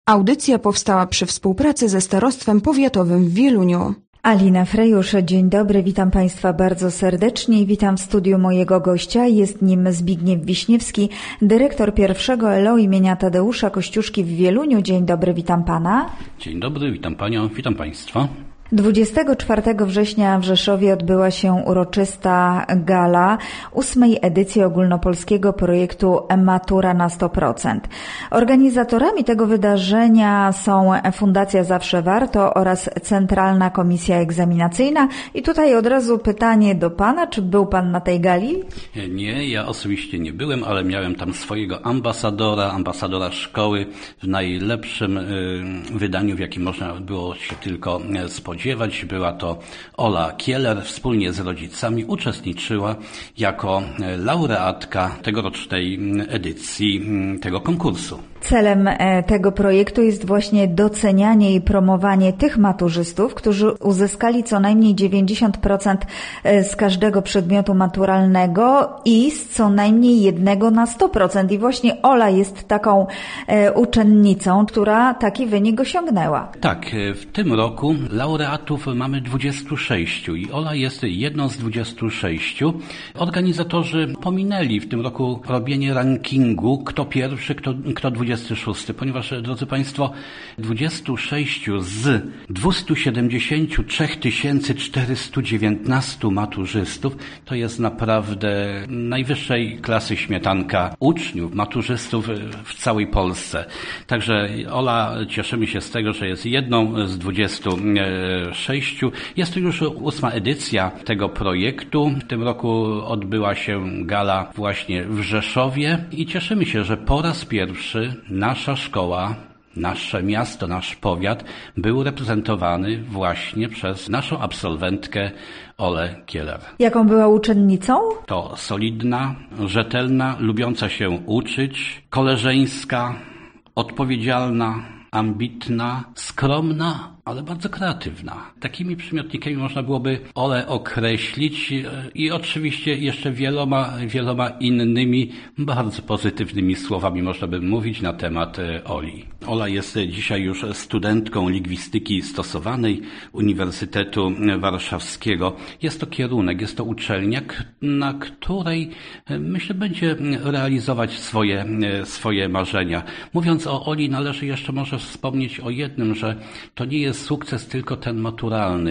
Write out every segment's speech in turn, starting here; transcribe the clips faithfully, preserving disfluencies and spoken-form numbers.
Audycja powstała przy współpracy ze Starostwem Powiatowym w Wieluniu. Alina Frejusz, dzień dobry, witam Państwa bardzo serdecznie i witam w studiu mojego gościa. Jest nim Zbigniew Wiśniewski, dyrektor pierwszego L O imienia Tadeusza Kościuszki w Wieluniu. Dzień dobry, witam Pana. Dzień dobry, witam Panią, witam Państwa. dwudziestego czwartego września w Rzeszowie odbyła się uroczysta gala ósmej edycji ogólnopolskiego projektu Matura na sto procent. Organizatorami tego wydarzenia są Fundacja Zawsze Warto oraz Centralna Komisja Egzaminacyjna. I tutaj od razu pytanie do Pana, czy był Pan na tej gali? Nie, ja osobiście nie byłem, ale miałem tam swojego ambasadora, ambasadora szkoły w najlepszym y, wydaniu, w jakim można było się tylko spodziewać. Była to Ola Kieler, wspólnie z rodzicami uczestniczyła jako laureatka tegorocznej edycji tego konkursu. Celem tego projektu jest właśnie docenianie i promowanie tych maturzystów, którzy uzyskali co najmniej dziewięćdziesiąt procent z każdego przedmiotu maturalnego i z co najmniej jednego na sto procent. I właśnie Ola jest taką uczennicą, która taki wynik osiągnęła. Tak, w tym roku laureatów mamy dwudziestu sześciu i Ola jest jedną z dwudziestu sześciu. Organizatorzy pominęli w tym roku robienie rankingu, kto pierwszy, kto, kto dwudziesty szósty, ponieważ, drodzy Państwo, dwudziestu sześciu z dwustu siedemdziesięciu trzech tysięcy czterystu dziewiętnastu maturzystów to jest naprawdę najwyższej klasy śmietanka uczniów, maturzystów w całej Polsce. Także Ola, cieszymy się z tego, że jest jedną z dwudziestu sześciu. Jest to już ósma edycja tego projektu. W tym roku odbyła się gala właśnie w Rzeszowie i cieszymy się, że po raz pierwszy nasza szkoła, nasze miasto, nasz powiat był reprezentowany właśnie przez naszą absolwentkę Olę Kieler. Jaką była uczennicą? To solidna, rzetelna, lubiąca się uczyć, koleżeńska, odpowiedzialna, ambitna, skromna, ale bardzo kreatywna. Takimi przymiotnikami można byłoby Olę określić i oczywiście jeszcze wieloma, wieloma innymi bardzo pozytywnymi słowami można by mówić na temat Oli. Ola jest dzisiaj już studentką lingwistyki stosowanej Uniwersytetu Warszawskiego. Jest to kierunek, jest to uczelnia, na której myślę będzie realizować swoje, swoje marzenia. Mówiąc o Oli, należy jeszcze może wspomnieć o jednym, że to nie jest sukces tylko ten maturalny.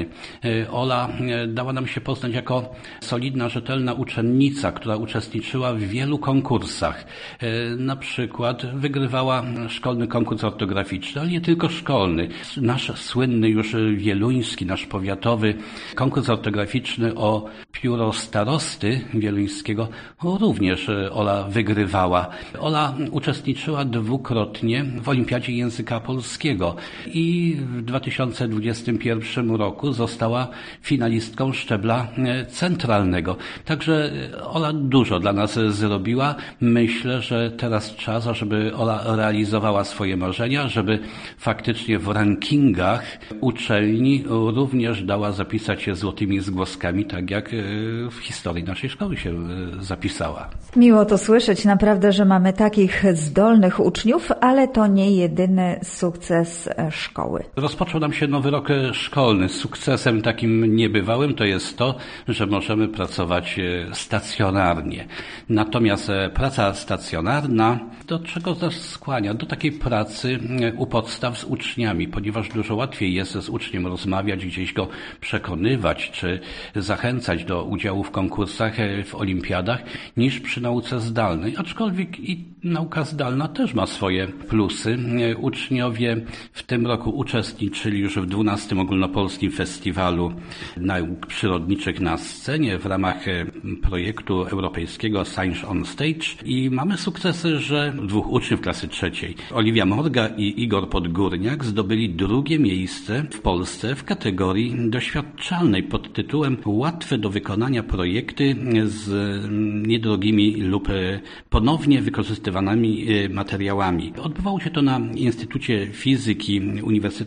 Ola dała nam się poznać jako solidna, rzetelna uczennica, która uczestniczyła w wielu konkursach. Na przykład wygrywała szkolny konkurs ortograficzny, ale nie tylko szkolny. Nasz słynny już wieluński, nasz powiatowy konkurs ortograficzny o pióro starosty wieluńskiego również Ola wygrywała. Ola uczestniczyła dwukrotnie w Olimpiadzie Języka Polskiego i w dwa tysiące dwudziestym pierwszym roku została finalistką szczebla centralnego. Także Ola dużo dla nas zrobiła. Myślę, że teraz czas, żeby Ola realizowała swoje marzenia, żeby faktycznie w rankingach uczelni również dała zapisać się złotymi zgłoskami, tak jak w historii naszej szkoły się zapisała. Miło to słyszeć, naprawdę, że mamy takich zdolnych uczniów, ale to nie jedyny sukces szkoły. Rozpoczął nam się nowy rok szkolny. Sukcesem takim niebywałym to jest to, że możemy pracować stacjonarnie. Natomiast praca stacjonarna do czego nas skłania? Do takiej pracy u podstaw z uczniami, ponieważ dużo łatwiej jest z uczniem rozmawiać, gdzieś go przekonywać, czy zachęcać do udziału w konkursach, w olimpiadach, niż przy nauce zdalnej. Aczkolwiek i nauka zdalna też ma swoje plusy. Uczniowie w tym roku uczestniczyli już w dwunastym Ogólnopolskim Festiwalu Nauk Przyrodniczych na scenie w ramach projektu europejskiego Science on Stage i mamy sukcesy, że dwóch uczniów klasy trzeciej, Oliwia Morga i Igor Podgórniak, zdobyli drugie miejsce w Polsce w kategorii doświadczalnej pod tytułem Łatwe do wykonania projekty z niedrogimi lub ponownie wykorzystywanymi materiałami. Odbywało się to na Instytucie Fizyki Uniwersytetu Adama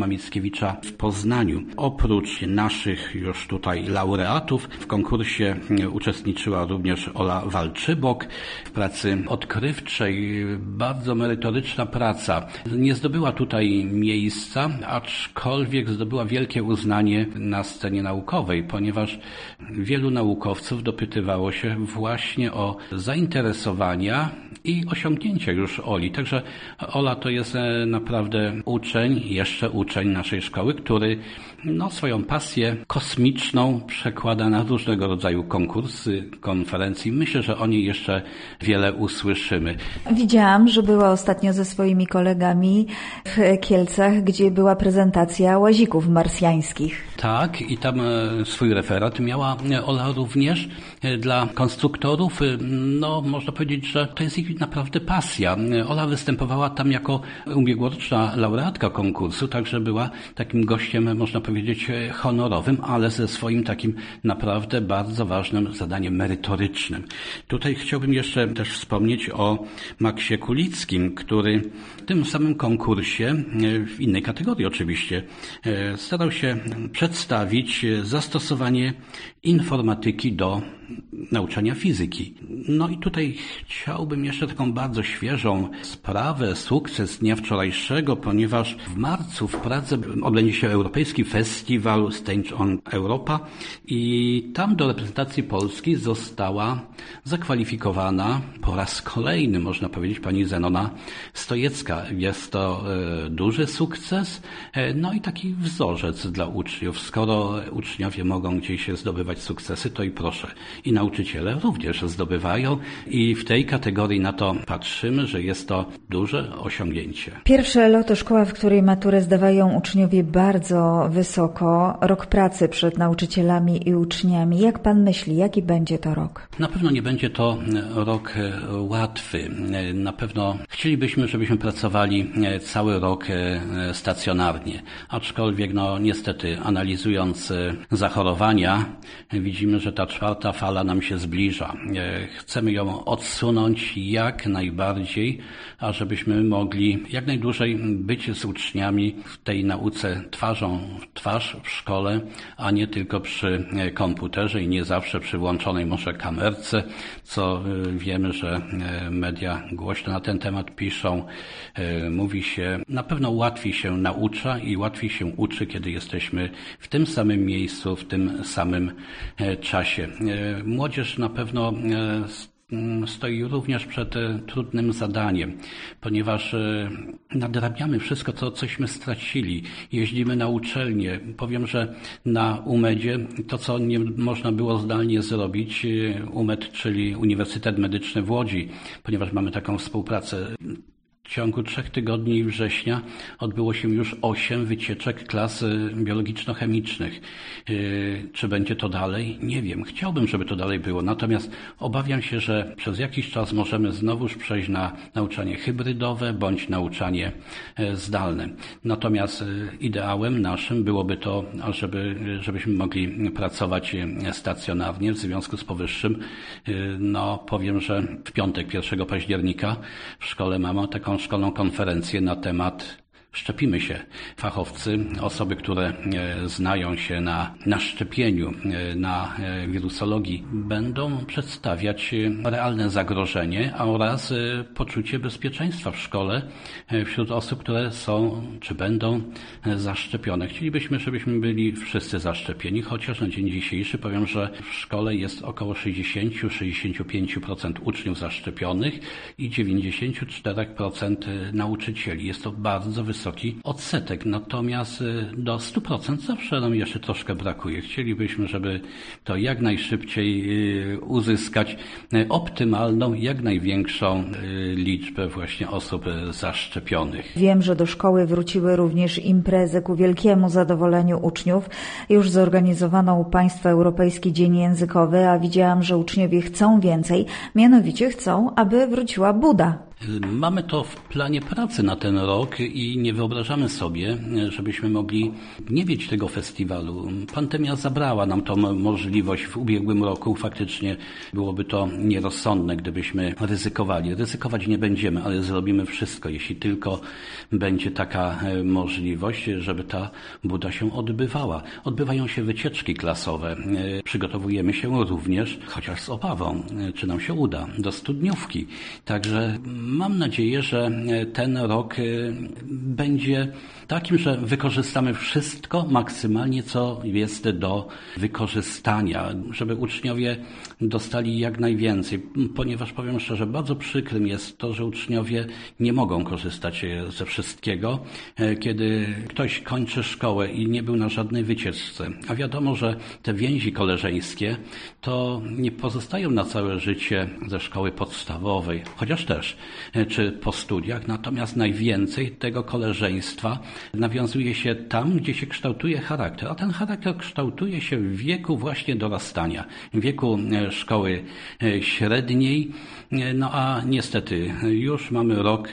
Adama Mickiewicza w Poznaniu. Oprócz naszych już tutaj laureatów w konkursie uczestniczyła również Ola Walczybok w pracy odkrywczej. Bardzo merytoryczna praca. Nie zdobyła tutaj miejsca, aczkolwiek zdobyła wielkie uznanie na scenie naukowej, ponieważ wielu naukowców dopytywało się właśnie o zainteresowania i osiągnięcia już Oli. Także Ola to jest naprawdę uczeń, jeszcze uczeń naszej szkoły, który no, swoją pasję kosmiczną przekłada na różnego rodzaju konkursy, konferencji. Myślę, że o niej jeszcze wiele usłyszymy. Widziałam, że była ostatnio ze swoimi kolegami w Kielcach, gdzie była prezentacja łazików marsjańskich. Tak, i tam swój referat miała Ola również dla konstruktorów. No, można powiedzieć, że to jest ich naprawdę pasja. Ola występowała tam jako ubiegłoroczna laureatka konkursu, także była takim gościem, można powiedzieć, honorowym, ale ze swoim takim naprawdę bardzo ważnym zadaniem merytorycznym. Tutaj chciałbym jeszcze też wspomnieć o Maksie Kulickim, który w tym samym konkursie, w innej kategorii oczywiście, starał się przedstawić zastosowanie informatyki do nauczania fizyki. No i tutaj chciałbym jeszcze taką bardzo świeżą sprawę, sukces dnia wczorajszego, ponieważ w marcu w Pradze odbędzie się Europejski Festiwal Stage on Europa i tam do reprezentacji Polski została zakwalifikowana po raz kolejny, można powiedzieć, pani Zenona Stojecka. Jest to e, duży sukces, e, no i taki wzorzec dla uczniów. Skoro uczniowie mogą gdzieś zdobywać sukcesy, to i proszę. I nauczyciele również zdobywają i w tej kategorii na to patrzymy, że jest to duże osiągnięcie. Pierwsze L O to szkoła, w której maturę zdawają uczniowie bardzo wysoko. Rok pracy przed nauczycielami i uczniami. Jak pan myśli, jaki będzie to rok? Na pewno nie będzie to rok łatwy. Na pewno chcielibyśmy, żebyśmy pracowali cały rok stacjonarnie. Aczkolwiek, no niestety, analizując zachorowania, widzimy, że ta czwarta fala nam się zbliża. Chcemy ją odsunąć jak najbardziej, ażebyśmy mogli jak najdłużej być z uczniami w tej nauce twarzą w twarz w szkole, a nie tylko przy komputerze i nie zawsze przy włączonej może kamerce, co wiemy, że media głośno na ten temat piszą. Mówi się, na pewno łatwiej się naucza i łatwiej się uczy, kiedy jesteśmy w tym samym miejscu, w tym samym czasie. Młodzież na pewno stoi również przed trudnym zadaniem, ponieważ nadrabiamy wszystko, co cośmy stracili. Jeździmy na uczelnię. Powiem, że na UMED-zie to, co nie można było zdalnie zrobić, UMED, czyli Uniwersytet Medyczny w Łodzi, ponieważ mamy taką współpracę. W ciągu trzech tygodni września odbyło się już osiem wycieczek klas biologiczno-chemicznych. Yy, czy będzie to dalej? Nie wiem. Chciałbym, żeby to dalej było. Natomiast obawiam się, że przez jakiś czas możemy znowuż przejść na nauczanie hybrydowe bądź nauczanie zdalne. Natomiast ideałem naszym byłoby to, żeby, żebyśmy mogli pracować stacjonarnie. W związku z powyższym, yy, no powiem, że w piątek, pierwszego października w szkole mamy taką szkolną konferencję na temat Szczepimy się. Fachowcy, osoby, które znają się na, na szczepieniu, na wirusologii, będą przedstawiać realne zagrożenie oraz poczucie bezpieczeństwa w szkole wśród osób, które są czy będą zaszczepione. Chcielibyśmy, żebyśmy byli wszyscy zaszczepieni, chociaż na dzień dzisiejszy powiem, że w szkole jest około sześćdziesiąt do sześćdziesięciu pięciu procent uczniów zaszczepionych i dziewięćdziesiąt cztery procent nauczycieli. Jest to bardzo wysoki wysoki odsetek, natomiast do stu procent zawsze nam jeszcze troszkę brakuje. Chcielibyśmy, żeby to jak najszybciej uzyskać optymalną, jak największą liczbę właśnie osób zaszczepionych. Wiem, że do szkoły wróciły również imprezy ku wielkiemu zadowoleniu uczniów. Już zorganizowano u Państwa Europejski Dzień Językowy, a widziałam, że uczniowie chcą więcej, mianowicie chcą, aby wróciła Buda. Mamy to w planie pracy na ten rok i nie wyobrażamy sobie, żebyśmy mogli nie mieć tego festiwalu. Pandemia zabrała nam tą możliwość w ubiegłym roku. Faktycznie byłoby to nierozsądne, gdybyśmy ryzykowali. Ryzykować nie będziemy, ale zrobimy wszystko, jeśli tylko będzie taka możliwość, żeby ta buda się odbywała. Odbywają się wycieczki klasowe. Przygotowujemy się również, chociaż z obawą, czy nam się uda, do studniówki. Także mam nadzieję, że ten rok będzie takim, że wykorzystamy wszystko maksymalnie, co jest do wykorzystania, żeby uczniowie dostali jak najwięcej, ponieważ powiem szczerze, bardzo przykrym jest to, że uczniowie nie mogą korzystać ze wszystkiego, kiedy ktoś kończy szkołę i nie był na żadnej wycieczce. A wiadomo, że te więzi koleżeńskie to nie pozostają na całe życie ze szkoły podstawowej, chociaż też, czy po studiach, natomiast najwięcej tego koleżeństwa nawiązuje się tam, gdzie się kształtuje charakter, a ten charakter kształtuje się w wieku właśnie dorastania, w wieku szkoły średniej, no a niestety już mamy rok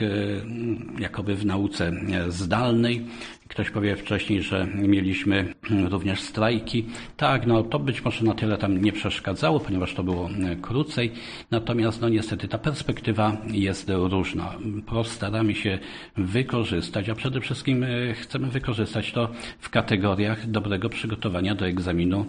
jakoby w nauce zdalnej. Ktoś powie wcześniej, że mieliśmy również strajki. Tak, no to być może na tyle tam nie przeszkadzało, ponieważ to było krócej. Natomiast no niestety ta perspektywa jest różna. Postaramy się wykorzystać, a przede wszystkim chcemy wykorzystać to w kategoriach dobrego przygotowania do egzaminu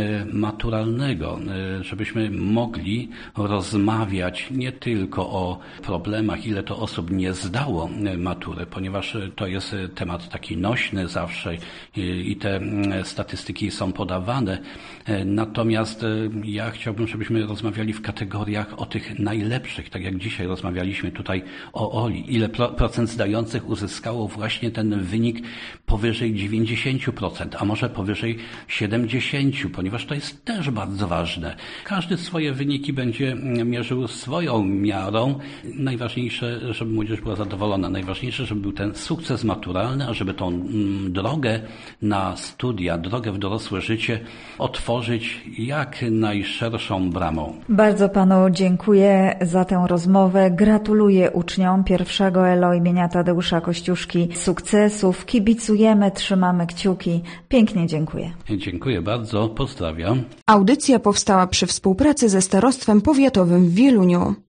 maturalnego, żebyśmy mogli rozmawiać nie tylko o problemach, ile to osób nie zdało matury, ponieważ to jest temat taki nośny zawsze i te statystyki są podawane. Natomiast ja chciałbym, żebyśmy rozmawiali w kategoriach o tych najlepszych, tak jak dzisiaj rozmawialiśmy tutaj o Oli. Ile procent zdających uzyskało właśnie ten wynik powyżej dziewięćdziesiąt procent, a może powyżej siedemdziesiąt procent, ponieważ to jest też bardzo ważne. Każdy swoje wyniki będzie mierzył swoją miarą. Najważniejsze, żeby młodzież była zadowolona. Najważniejsze, żeby był ten sukces maturalny, a żeby tą drogę na studia, drogę w dorosłe życie otworzyć jak najszerszą bramą. Bardzo panu dziękuję za tę rozmowę. Gratuluję uczniom pierwszego E L O imienia Tadeusza Kościuszki sukcesów. Kibicujemy, trzymamy kciuki. Pięknie dziękuję. Dziękuję bardzo, pozdrawiam. Audycja powstała przy współpracy ze Starostwem Powiatowym w Wieluniu.